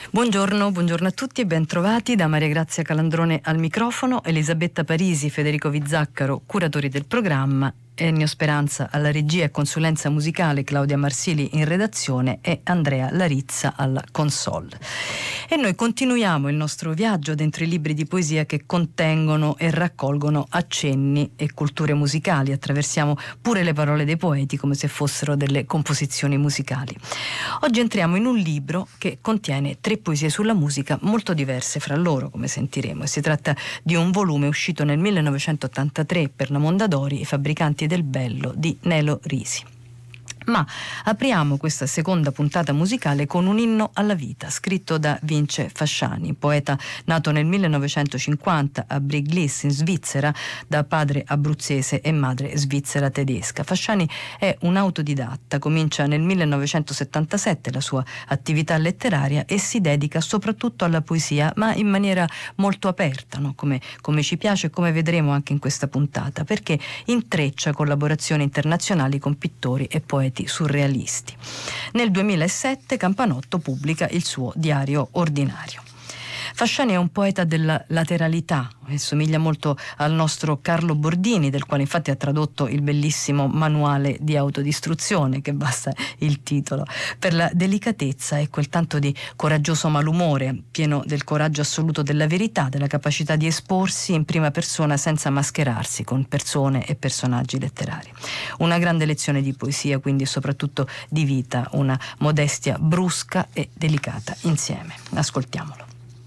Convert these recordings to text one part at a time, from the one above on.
Buongiorno a tutti e ben trovati da Maria Grazia Calandrone al microfono, Elisabetta Parisi, Federico Vizzaccaro, curatori del programma, Ennio Speranza alla regia e consulenza musicale, Claudia Marsili in redazione e Andrea Larizza alla console. E noi continuiamo il nostro viaggio dentro i libri di poesia che contengono e raccolgono accenni e culture musicali. Attraversiamo pure le parole dei poeti come se fossero delle composizioni musicali. Oggi entriamo in un libro che contiene 3 poesie sulla musica molto diverse fra loro, come sentiremo. E si tratta di un volume uscito nel 1983 per la Mondadori, I fabbricanti del bello di Nelo Risi. Ma apriamo questa seconda puntata musicale con un inno alla vita scritto da Vince Fasciani, poeta nato nel 1950 a Briglis in Svizzera da padre abruzzese e madre svizzera tedesca. Fasciani è un autodidatta, comincia nel 1977 la sua attività letteraria e si dedica soprattutto alla poesia, ma in maniera molto aperta, no? come ci piace e come vedremo anche in questa puntata, perché intreccia collaborazioni internazionali con pittori e poeti surrealisti. Nel 2007 Campanotto pubblica il suo Diario ordinario. Fasciani è un poeta della lateralità e somiglia molto al nostro Carlo Bordini, del quale infatti ha tradotto il bellissimo Manuale di autodistruzione, che basta il titolo, per la delicatezza e quel tanto di coraggioso malumore, pieno del coraggio assoluto della verità, della capacità di esporsi in prima persona senza mascherarsi con persone e personaggi letterari. Una grande lezione di poesia, quindi soprattutto di vita, una modestia brusca e delicata insieme. Ascoltiamolo.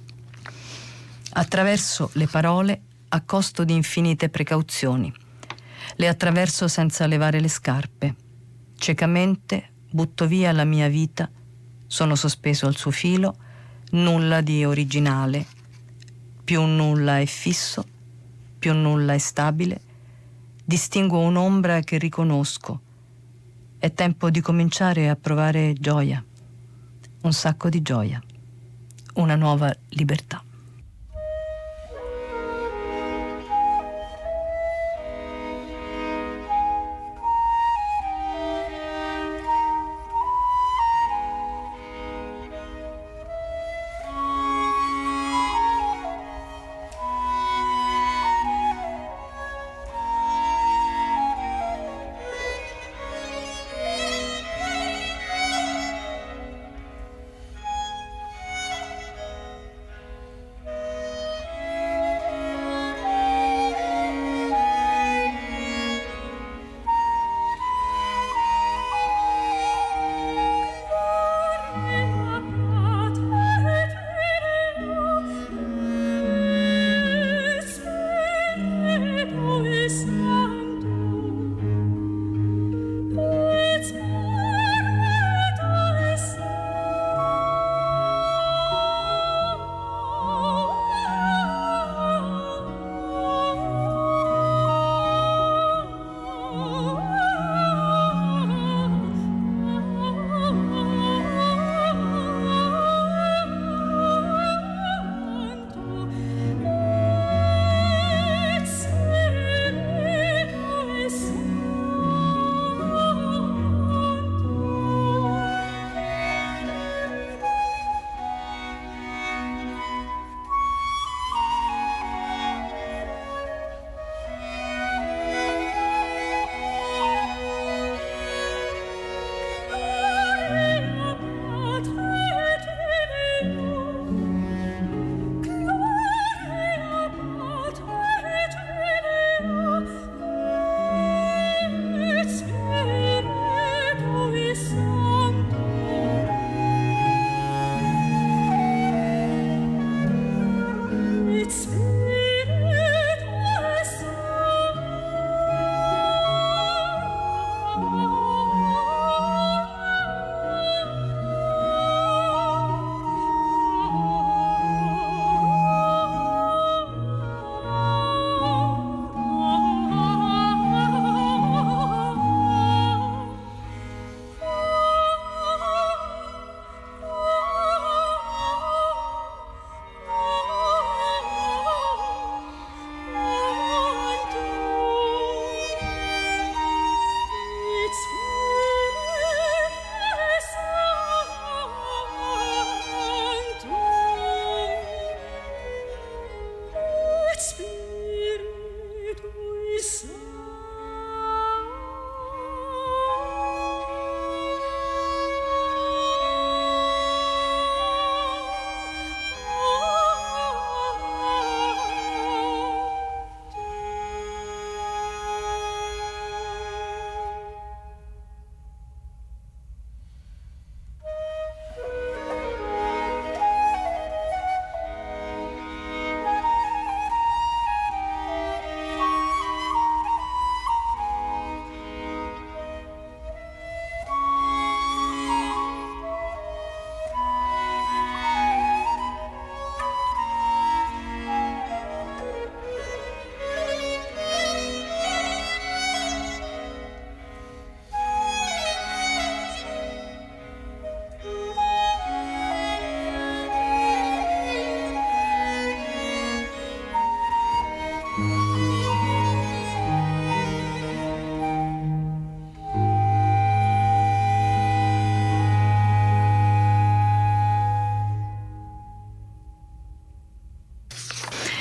Attraverso le parole a costo di infinite precauzioni. Le attraverso senza levare le scarpe. Ciecamente butto via la mia vita, sono sospeso al suo filo, nulla di originale, più nulla è fisso, più nulla è stabile. Distinguo un'ombra che riconosco. È tempo di cominciare a provare gioia, un sacco di gioia, una nuova libertà.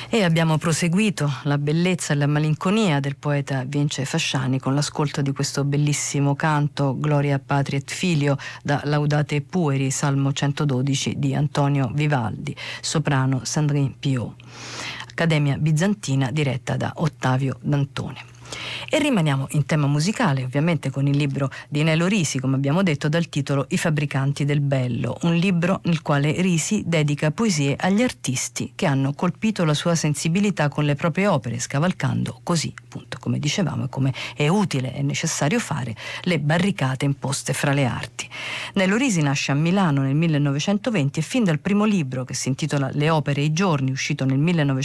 E abbiamo proseguito la bellezza e la malinconia del poeta Vince Fasciani con l'ascolto di questo bellissimo canto Gloria Patri et Filio da Laudate Pueri, Salmo 112 di Antonio Vivaldi, soprano Sandrine Piot, Accademia Bizantina diretta da Ottavio Dantone. E rimaniamo in tema musicale, ovviamente con il libro di Nello Risi, come abbiamo detto, dal titolo I fabbricanti del bello, un libro nel quale Risi dedica poesie agli artisti che hanno colpito la sua sensibilità con le proprie opere, scavalcando così, appunto, come dicevamo e come è utile e necessario fare, le barricate imposte fra le arti. Nello Risi nasce a Milano nel 1920 e fin dal primo libro, che si intitola Le opere e i giorni, uscito nel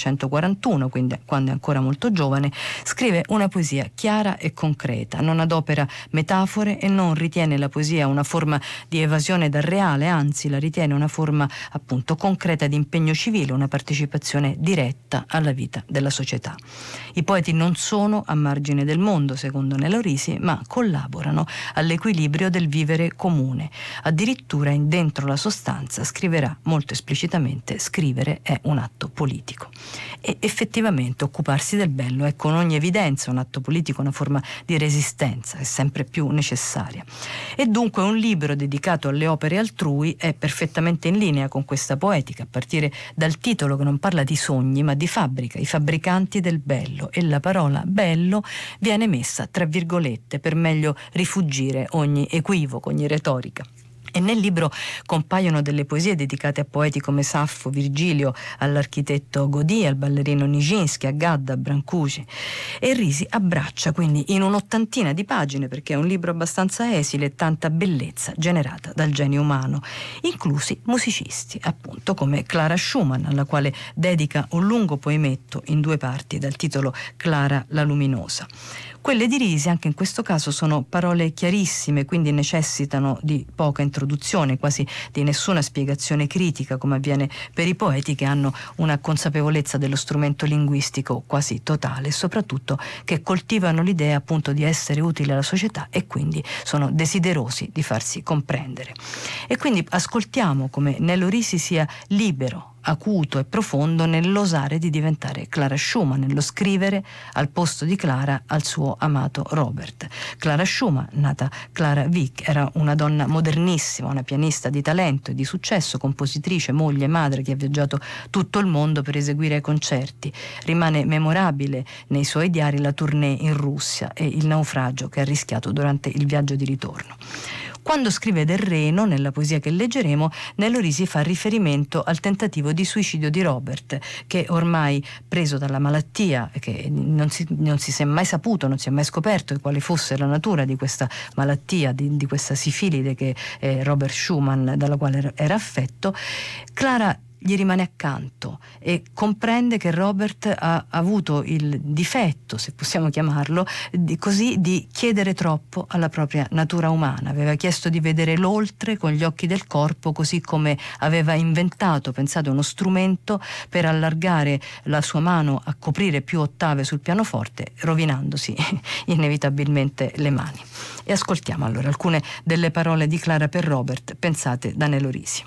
1941, quindi quando è ancora molto giovane, scrive una poesia chiara e concreta, non adopera metafore e non ritiene la poesia una forma di evasione dal reale, anzi la ritiene una forma appunto concreta di impegno civile, una partecipazione diretta alla vita della società. I poeti non sono a margine del mondo, secondo Nello Risi, ma collaborano all'equilibrio del vivere comune. Addirittura dentro la sostanza scriverà molto esplicitamente: scrivere è un atto politico. E effettivamente occuparsi del bello è con ogni evidenza un atto politico, una forma di resistenza, è sempre più necessaria. E dunque un libro dedicato alle opere altrui è perfettamente in linea con questa poetica, a partire dal titolo che non parla di sogni ma di fabbrica, i fabbricanti del bello, e la parola bello viene messa tra virgolette per meglio rifuggire ogni equivoco, ogni retorica. E nel libro compaiono delle poesie dedicate a poeti come Saffo, Virgilio, all'architetto Gaudí, al ballerino Nijinsky, a Gadda, a Brancusi. E Risi abbraccia quindi in un'ottantina di pagine, perché è un libro abbastanza esile, tanta bellezza generata dal genio umano, inclusi musicisti, appunto come Clara Schumann, alla quale dedica un lungo poemetto in 2 parti dal titolo Clara la luminosa. Quelle di Risi, anche in questo caso, sono parole chiarissime, quindi necessitano di poca introduzione, quasi di nessuna spiegazione critica, come avviene per i poeti che hanno una consapevolezza dello strumento linguistico quasi totale e soprattutto che coltivano l'idea appunto di essere utili alla società e quindi sono desiderosi di farsi comprendere. E quindi ascoltiamo come Nello Risi sia libero, acuto e profondo nell'osare di diventare Clara Schumann, nello scrivere al posto di Clara al suo amato Robert. Clara Schumann, nata Clara Wieck, era una donna modernissima, una pianista di talento e di successo, compositrice, moglie, madre che ha viaggiato tutto il mondo per eseguire concerti. Rimane memorabile nei suoi diari la tournée in Russia e il naufragio che ha rischiato durante il viaggio di ritorno. Quando scrive del Reno, nella poesia che leggeremo, Nello Risi fa riferimento al tentativo di suicidio di Robert, che ormai preso dalla malattia, che non si è mai saputo, non si è mai scoperto quale fosse la natura di questa malattia, di questa sifilide che Robert Schumann, dalla quale era affetto, Clara gli rimane accanto e comprende che Robert ha avuto il difetto, se possiamo chiamarlo, di chiedere troppo alla propria natura umana. Aveva chiesto di vedere l'oltre con gli occhi del corpo, così come aveva pensato uno strumento per allargare la sua mano a coprire più ottave sul pianoforte, rovinandosi inevitabilmente le mani. E ascoltiamo allora alcune delle parole di Clara per Robert, pensate da Nello Risi.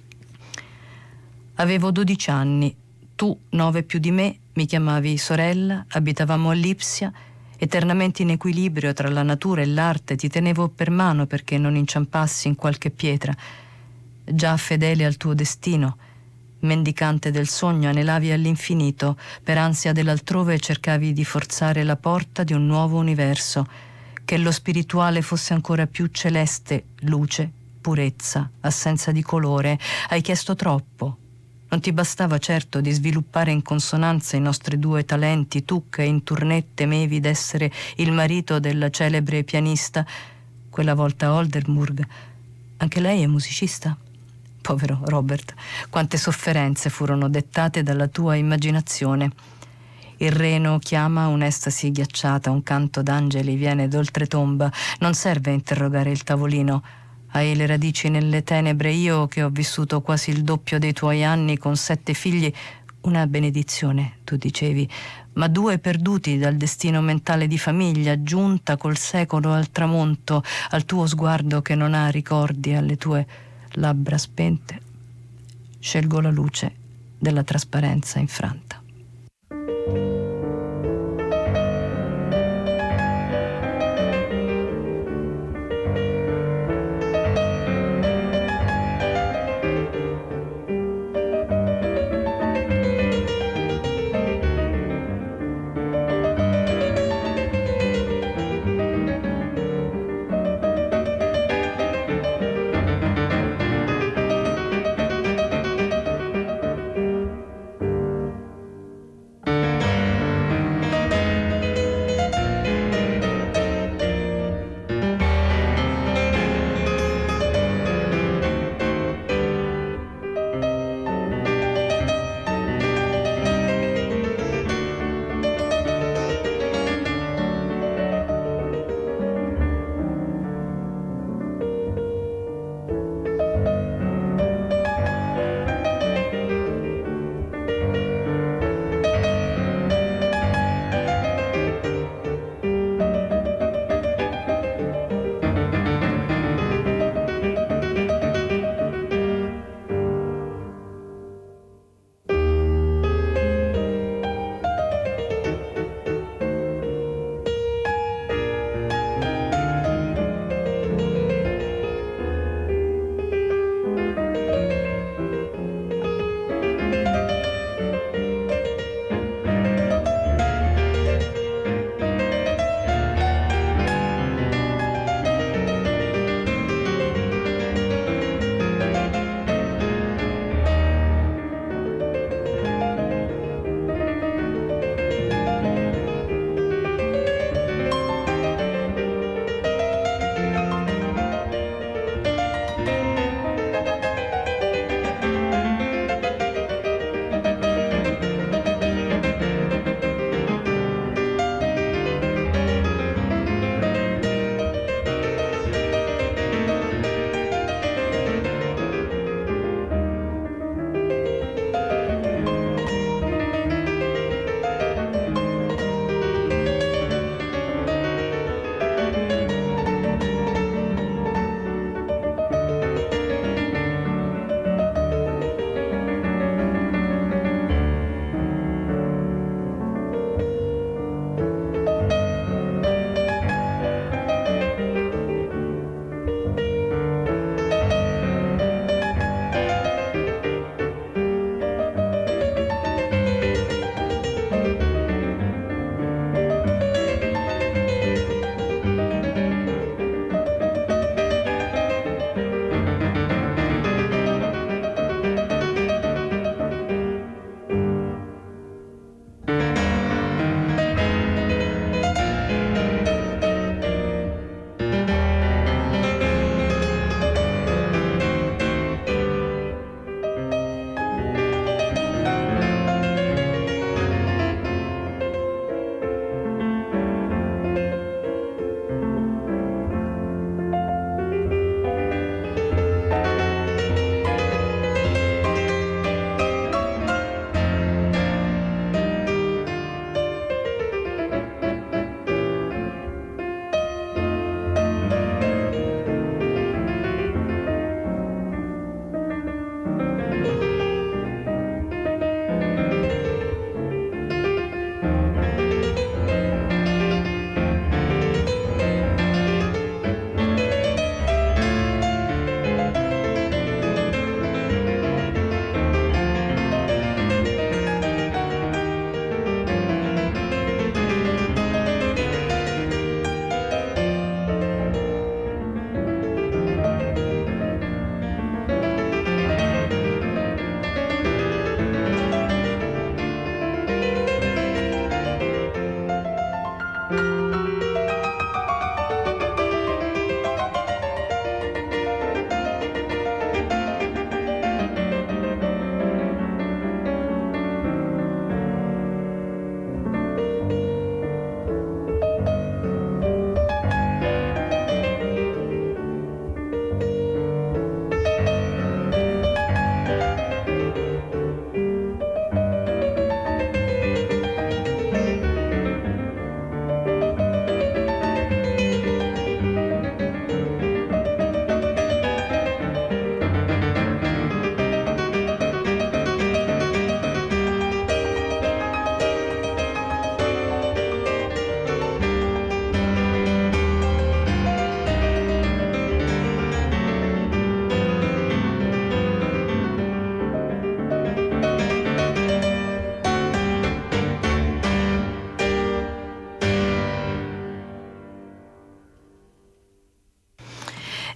Avevo 12 anni, tu 9 più di me, mi chiamavi sorella, abitavamo a Lipsia, eternamente in equilibrio tra la natura e l'arte, ti tenevo per mano perché non inciampassi in qualche pietra. Già fedele al tuo destino, mendicante del sogno, anelavi all'infinito, per ansia dell'altrove cercavi di forzare la porta di un nuovo universo, che lo spirituale fosse ancora più celeste, luce, purezza, assenza di colore. Hai chiesto troppo. Non ti bastava certo di sviluppare in consonanza i nostri 2 talenti, tu che in tournée temevi d'essere il marito della celebre pianista, quella volta Oldenburg. Anche lei è musicista? Povero Robert, quante sofferenze furono dettate dalla tua immaginazione. Il Reno chiama un'estasi ghiacciata, un canto d'angeli viene d'oltretomba, non serve a interrogare il tavolino. Hai le radici nelle tenebre, io che ho vissuto quasi il doppio dei tuoi anni con 7 figli, una benedizione, tu dicevi, ma 2 perduti dal destino mentale di famiglia, giunta col secolo al tramonto, al tuo sguardo che non ha ricordi, alle tue labbra spente. Scelgo la luce della trasparenza infranta.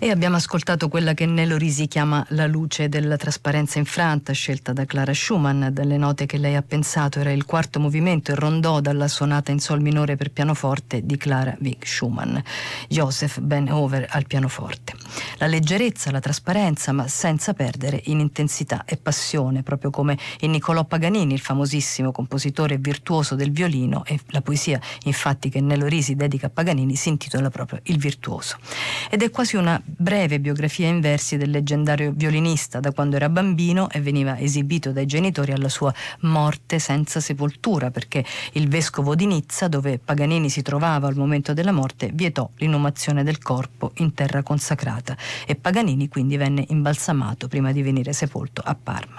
E abbiamo ascoltato quella che Nello Risi chiama La luce della trasparenza infranta, scelta da Clara Schumann. Dalle note che lei ha pensato era il quarto movimento, il rondò dalla sonata in sol minore per pianoforte di Clara Wieck Schumann. Joseph Ben-Hover al pianoforte. La leggerezza, la trasparenza, ma senza perdere in intensità e passione, proprio come in Niccolò Paganini, il famosissimo compositore virtuoso del violino, e la poesia infatti che Nello Risi dedica a Paganini si intitola proprio Il virtuoso. Ed è quasi una breve biografia in versi del leggendario violinista da quando era bambino e veniva esibito dai genitori alla sua morte senza sepoltura, perché il vescovo di Nizza, dove Paganini si trovava al momento della morte, vietò l'inumazione del corpo in terra consacrata e Paganini quindi venne imbalsamato prima di venire sepolto a Parma.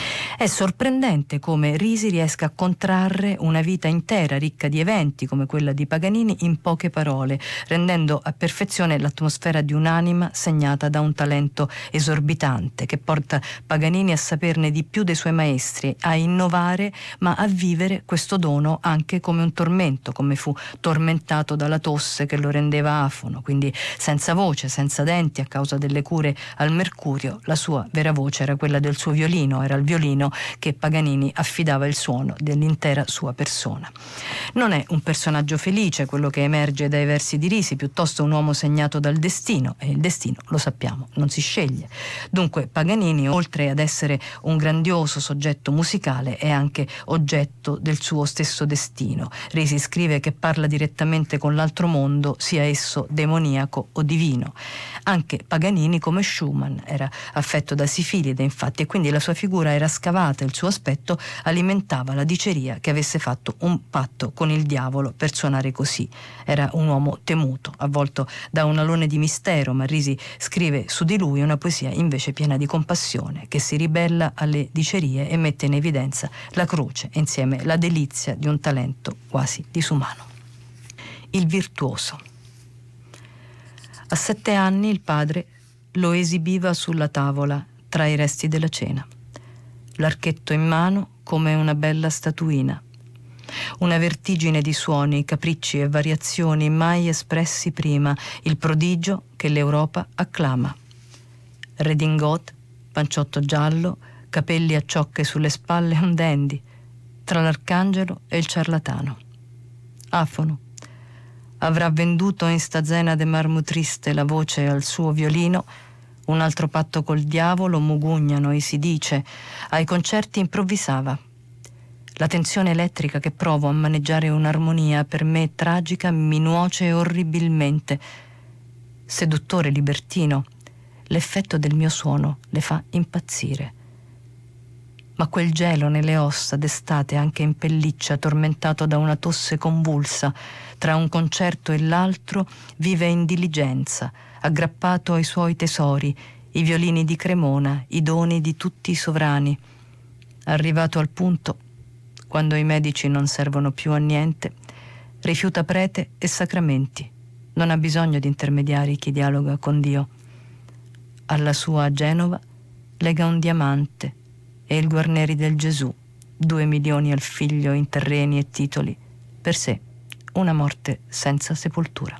È sorprendente come Risi riesca a contrarre una vita intera ricca di eventi come quella di Paganini in poche parole, rendendo a perfezione l'atmosfera di un'anima segnata da un talento esorbitante che porta Paganini a saperne di più dei suoi maestri, a innovare ma a vivere questo dono anche come un tormento, come fu tormentato dalla tosse che lo rendeva afono, quindi senza voce, senza denti a causa delle cure al mercurio. La sua vera voce era quella del suo violino, era il violino che Paganini affidava il suono dell'intera sua persona. Non è un personaggio felice quello che emerge dai versi di Risi, piuttosto un uomo segnato dal destino, e il destino, lo sappiamo, non si sceglie. Dunque Paganini, oltre ad essere un grandioso soggetto musicale, è anche oggetto del suo stesso destino. Risi scrive che parla direttamente con l'altro mondo, sia esso demoniaco o divino. Anche Paganini, come Schumann, era affetto da sifilide, infatti, e quindi la sua figura era scavata, il suo aspetto alimentava la diceria che avesse fatto un patto con il diavolo per suonare così. Era un uomo temuto, avvolto da un alone di mistero, ma Risi scrive su di lui una poesia invece piena di compassione, che si ribella alle dicerie e mette in evidenza la croce e insieme la delizia di un talento quasi disumano. Il virtuoso. A 7 anni il padre lo esibiva sulla tavola tra i resti della cena, l'archetto in mano come una bella statuina. Una vertigine di suoni, capricci e variazioni mai espressi prima, il prodigio che l'Europa acclama. Redingote, panciotto giallo, capelli a ciocche sulle spalle, un dandy, tra l'arcangelo e il ciarlatano. Afono. Avrà venduto in sta zena de marmo triste la voce al suo violino. Un altro patto col diavolo, mugugnano e si dice. Ai concerti improvvisava. La tensione elettrica che provo a maneggiare un'armonia per me tragica mi nuoce orribilmente. Seduttore libertino, l'effetto del mio suono le fa impazzire. Ma quel gelo nelle ossa d'estate anche in pelliccia, tormentato da una tosse convulsa, tra un concerto e l'altro vive in diligenza, aggrappato ai suoi tesori, i violini di Cremona, i doni di tutti i sovrani. Arrivato al punto, quando i medici non servono più a niente, rifiuta prete e sacramenti. Non ha bisogno di intermediari chi dialoga con Dio. Alla sua Genova lega un diamante e il Guarneri del Gesù, 2 milioni al figlio in terreni e titoli, per sé una morte senza sepoltura.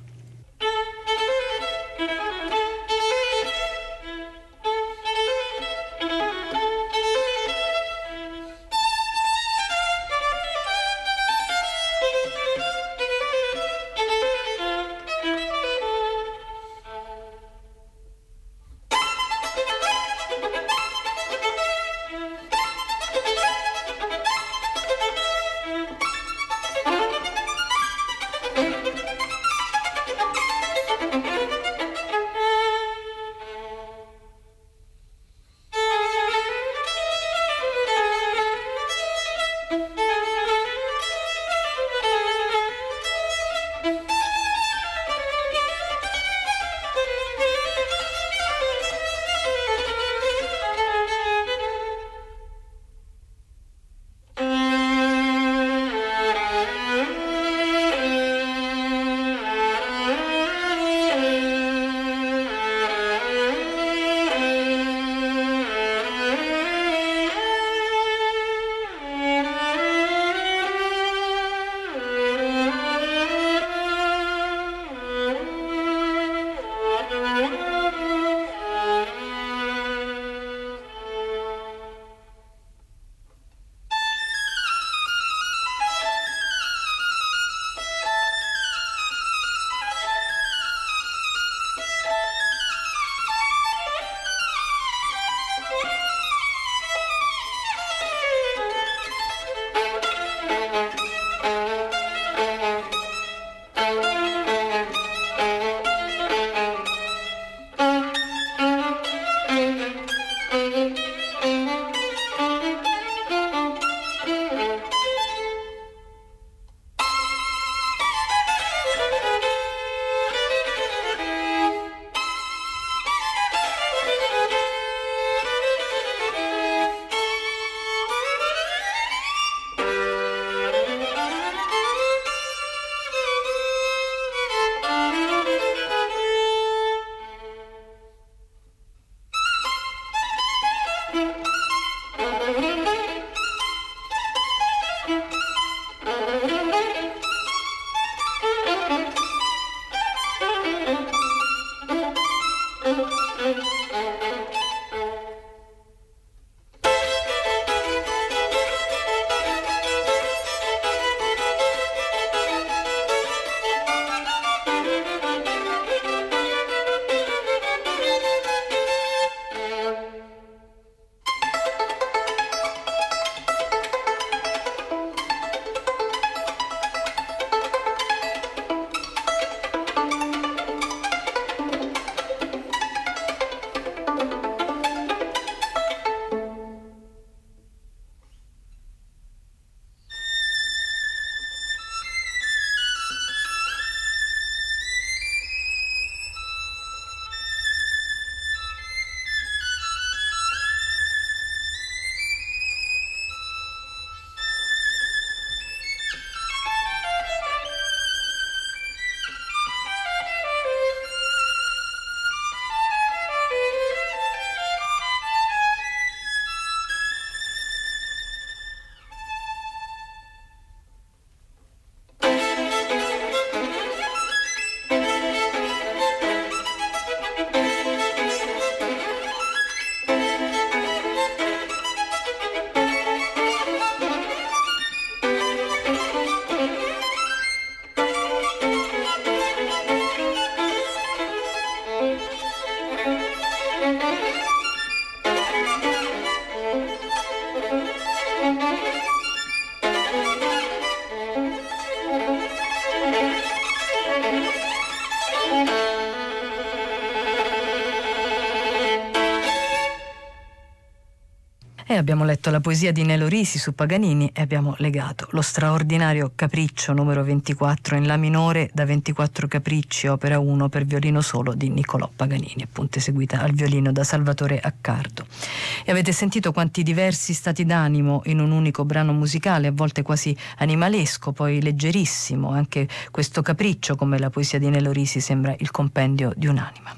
abbiamo letto la poesia di Nelo Risi su Paganini e abbiamo legato lo straordinario Capriccio numero 24 in La minore da 24 capricci, opera 1 per violino solo di Niccolò Paganini, appunto eseguita al violino da Salvatore Accardo. E avete sentito quanti diversi stati d'animo in un unico brano musicale, a volte quasi animalesco, poi leggerissimo. Anche questo Capriccio, come la poesia di Nelo Risi, sembra il compendio di un'anima.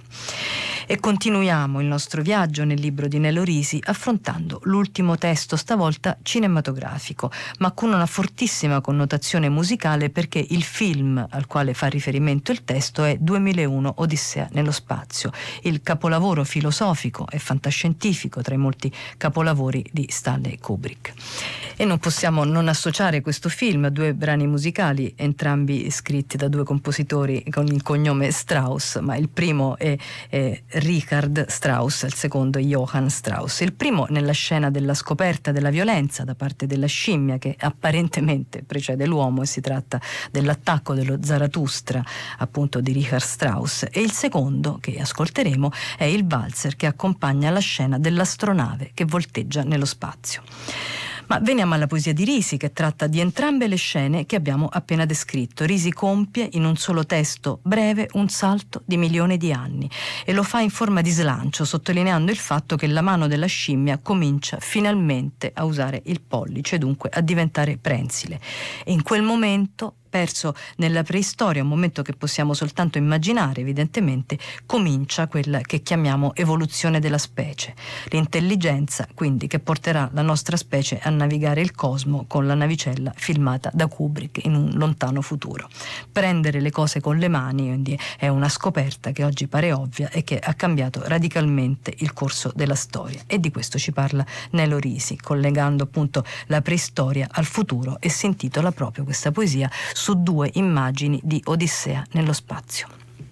E continuiamo il nostro viaggio nel libro di Nelo Risi affrontando l'ultimo testo, stavolta cinematografico, ma con una fortissima connotazione musicale, perché il film al quale fa riferimento il testo è 2001 Odissea nello spazio, il capolavoro filosofico e fantascientifico tra i molti capolavori di Stanley Kubrick. E non possiamo non associare questo film a due brani musicali, entrambi scritti da due compositori con il cognome Strauss, ma il primo è Richard Strauss, il secondo Johann Strauss. Il primo nella scena della scoperta della violenza da parte della scimmia che apparentemente precede l'uomo, e si tratta dell'attacco dello Zarathustra, appunto di Richard Strauss, e il secondo che ascolteremo è il valzer che accompagna la scena dell'astronave che volteggia nello spazio. Ma veniamo alla poesia di Risi, che tratta di entrambe le scene che abbiamo appena descritto. Risi compie in un solo testo breve un salto di milioni di anni e lo fa in forma di slancio, sottolineando il fatto che la mano della scimmia comincia finalmente a usare il pollice, dunque a diventare prensile. E in quel momento, perso nella preistoria, un momento che possiamo soltanto immaginare evidentemente, comincia quella che chiamiamo evoluzione della specie, l'intelligenza quindi che porterà la nostra specie a navigare il cosmo con la navicella filmata da Kubrick in un lontano futuro. Prendere le cose con le mani quindi è una scoperta che oggi pare ovvia e che ha cambiato radicalmente il corso della storia, e di questo ci parla Nelo Risi, collegando appunto la preistoria al futuro, e si intitola proprio questa poesia su due immagini di Odissea nello spazio.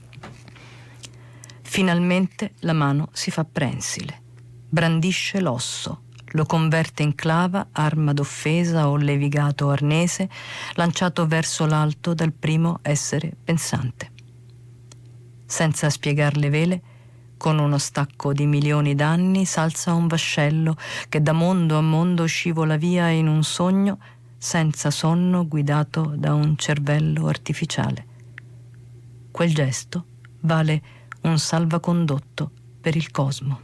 Finalmente la mano si fa prensile, brandisce l'osso, lo converte in clava, arma d'offesa o levigato arnese, lanciato verso l'alto dal primo essere pensante. Senza spiegar le vele, con uno stacco di milioni d'anni, s'alza un vascello che da mondo a mondo scivola via in un sogno senza sonno, guidato da un cervello artificiale. Quel gesto vale un salvacondotto per il cosmo.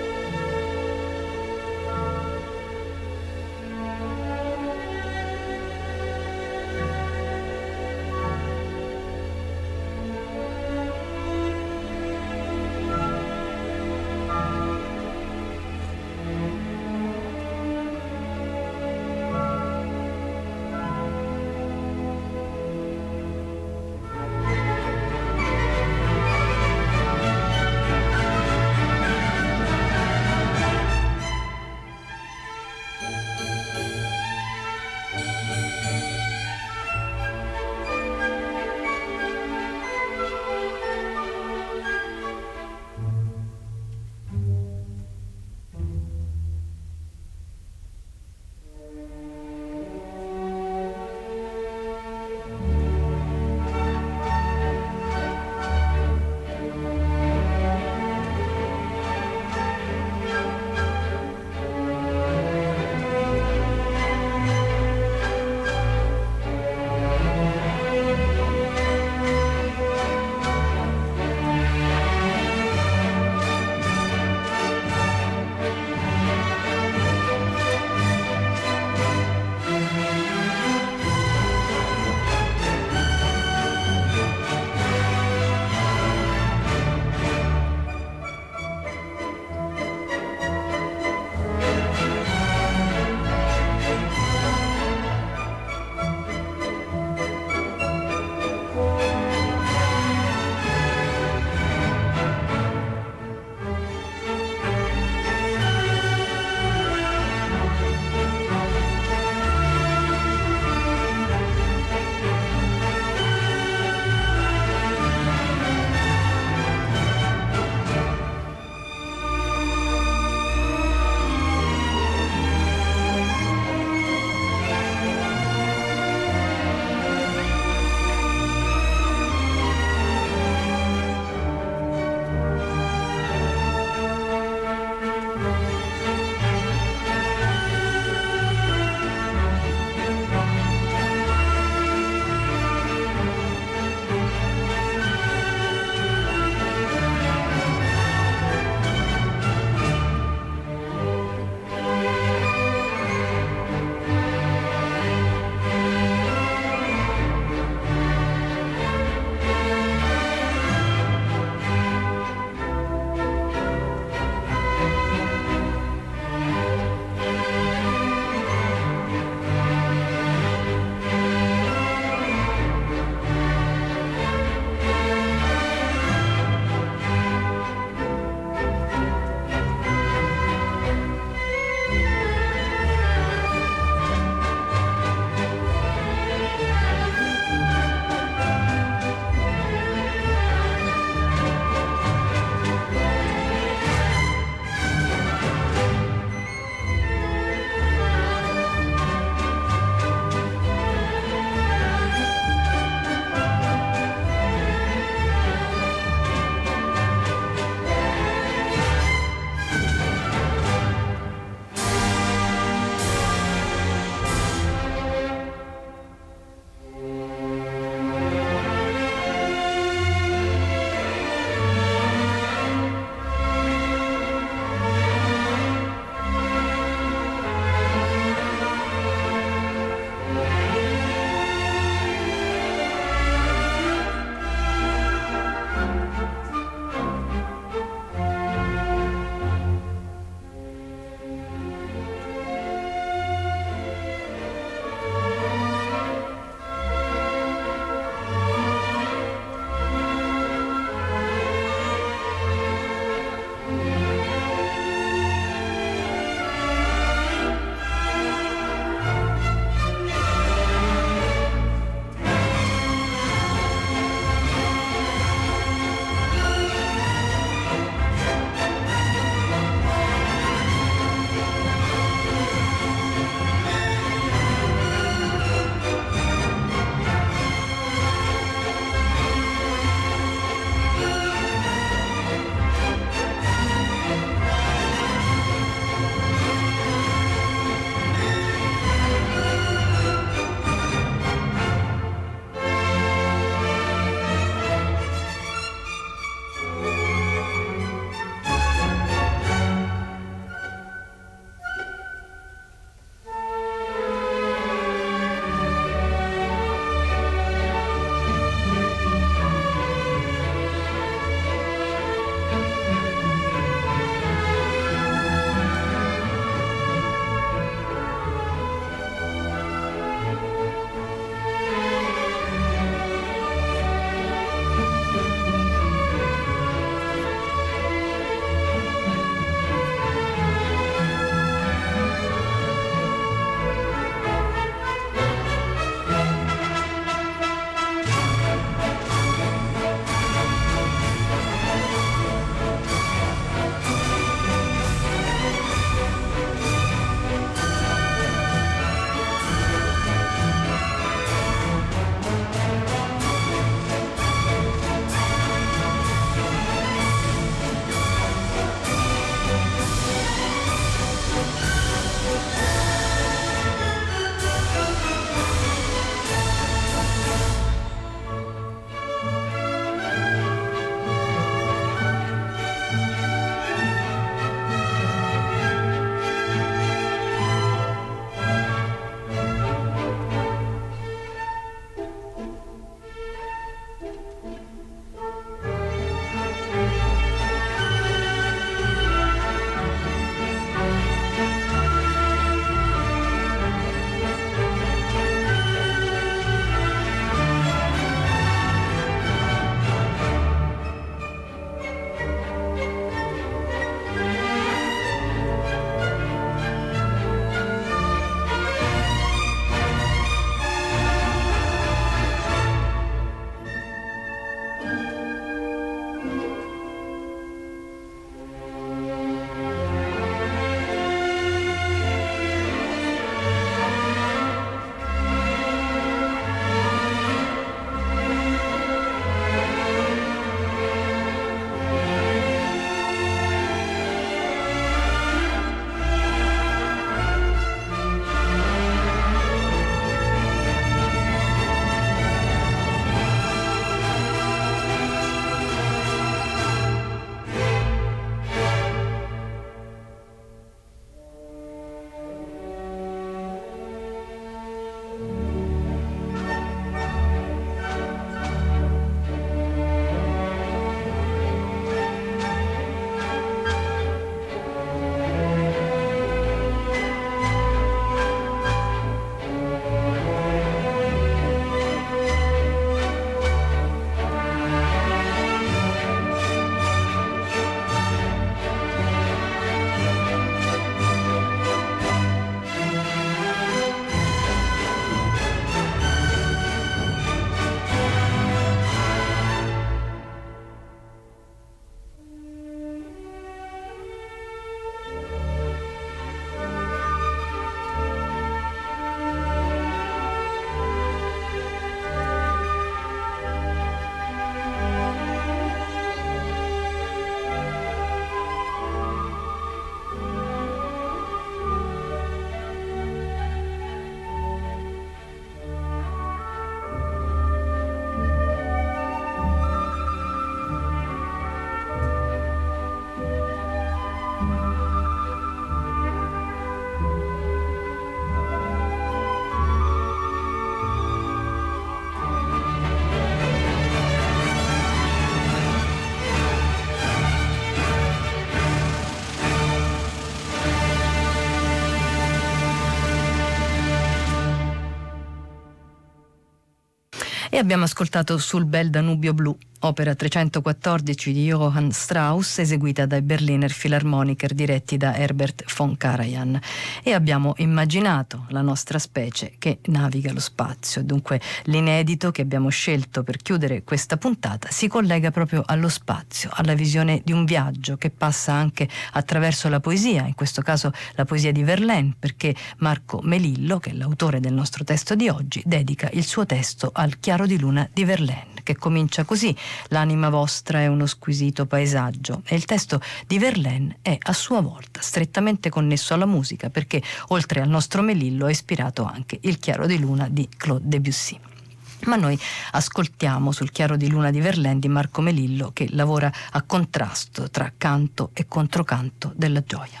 E abbiamo ascoltato Sul bel Danubio blu, opera 314 di Johann Strauss, eseguita dai Berliner Philharmoniker diretti da Herbert von Karajan, e abbiamo immaginato la nostra specie che naviga lo spazio. Dunque l'inedito che abbiamo scelto per chiudere questa puntata si collega proprio allo spazio, alla visione di un viaggio che passa anche attraverso la poesia, in questo caso la poesia di Verlaine, perché Marco Melillo, che è l'autore del nostro testo di oggi, dedica il suo testo al chiaro di luna di Verlaine, che comincia così: l'anima vostra è uno squisito paesaggio. E il testo di Verlaine è a sua volta strettamente connesso alla musica, perché oltre al nostro Melillo ha ispirato anche il chiaro di luna di Claude Debussy. Ma noi ascoltiamo sul chiaro di luna di Verlaine di Marco Melillo, che lavora a contrasto tra canto e controcanto della gioia.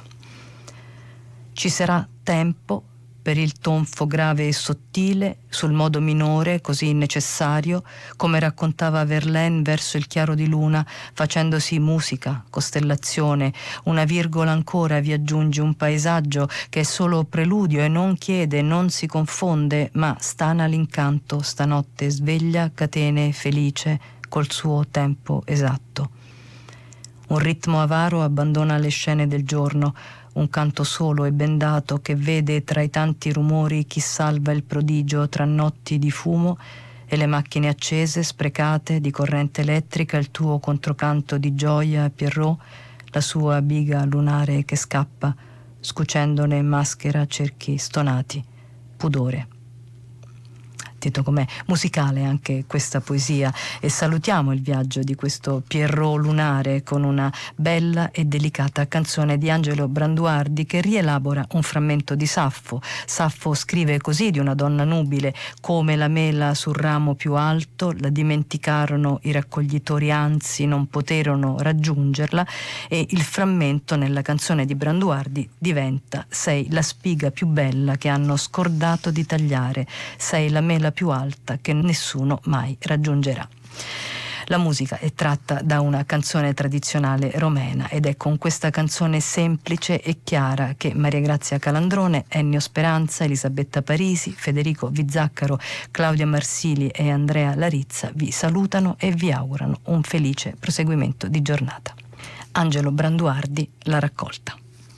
Ci sarà tempo per il tonfo grave e sottile, sul modo minore così necessario, come raccontava Verlaine verso il chiaro di luna, facendosi musica, costellazione, una virgola ancora vi aggiunge un paesaggio che è solo preludio e non chiede, non si confonde, ma stana l'incanto, stanotte sveglia, catene felice, col suo tempo esatto. Un ritmo avaro abbandona le scene del giorno, un canto solo e bendato che vede tra i tanti rumori chi salva il prodigio tra notti di fumo e le macchine accese, sprecate di corrente elettrica, il tuo controcanto di gioia, Pierrot, la sua biga lunare che scappa, scucendone maschera cerchi stonati, pudore. Tito, com'è musicale anche questa poesia, e salutiamo il viaggio di questo Pierrot lunare con una bella e delicata canzone di Angelo Branduardi che rielabora un frammento di Saffo. Saffo scrive così di una donna nubile: come la mela sul ramo più alto, la dimenticarono i raccoglitori, anzi non poterono raggiungerla, e il frammento nella canzone di Branduardi diventa: sei la spiga più bella che hanno scordato di tagliare, sei la mela più alta che nessuno mai raggiungerà. La musica è tratta da una canzone tradizionale romena ed è con questa canzone semplice e chiara che Maria Grazia Calandrone, Ennio Speranza, Elisabetta Parisi, Federico Vizzaccaro, Claudia Marsili e Andrea Larizza vi salutano e vi augurano un felice proseguimento di giornata. Angelo Branduardi, La raccolta.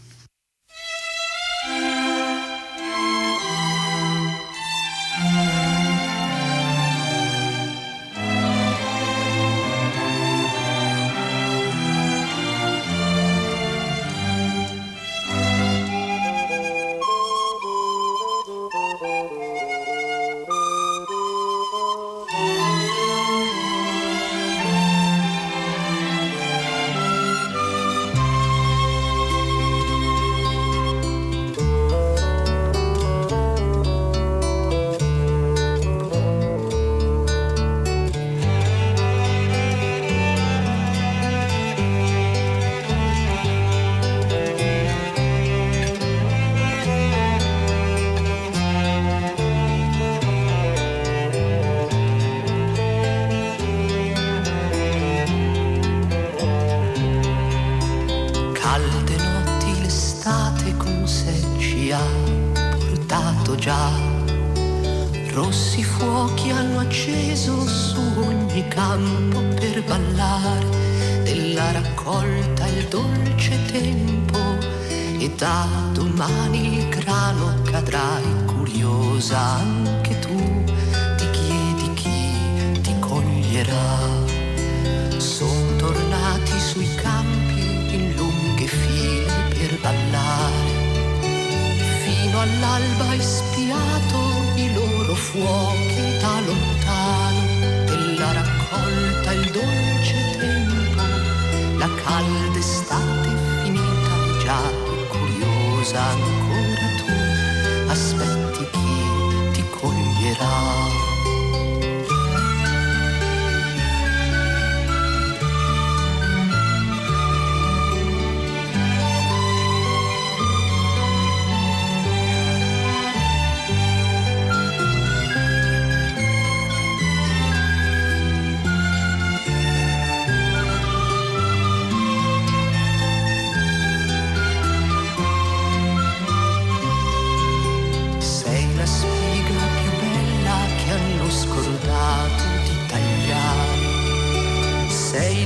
Rossi fuochi hanno acceso su ogni campo per ballare della raccolta il dolce tempo, e da domani il grano cadrai curiosa anche tu, ti chiedi chi ti coglierà. Son tornati sui campi in lunghe file per ballare, fino all'alba hai spiato i loro fuochi da lontano, della raccolta il dolce tempo, la calda estate finita e già curiosa ancora tu, aspetti chi ti coglierà.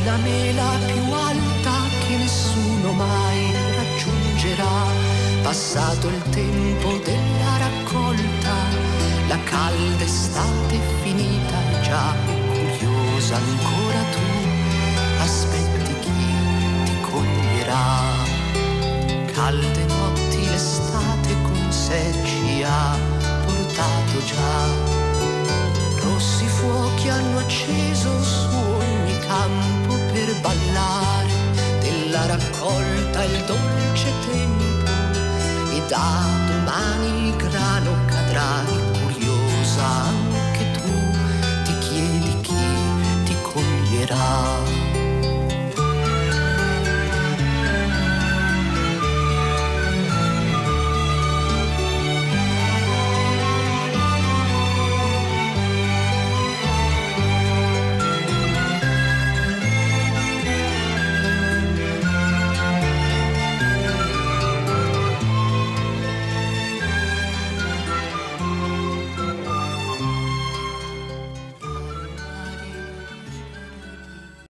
la mela più alta che nessuno mai raggiungerà. Passato il tempo della raccolta, la calda estate è finita e già curiosa ancora tu aspetti chi ti coglierà. Calde notti l'estate con sé ci ha portato già. Rossi fuochi hanno acceso su ogni campo per ballare della raccolta il dolce tempo, e da domani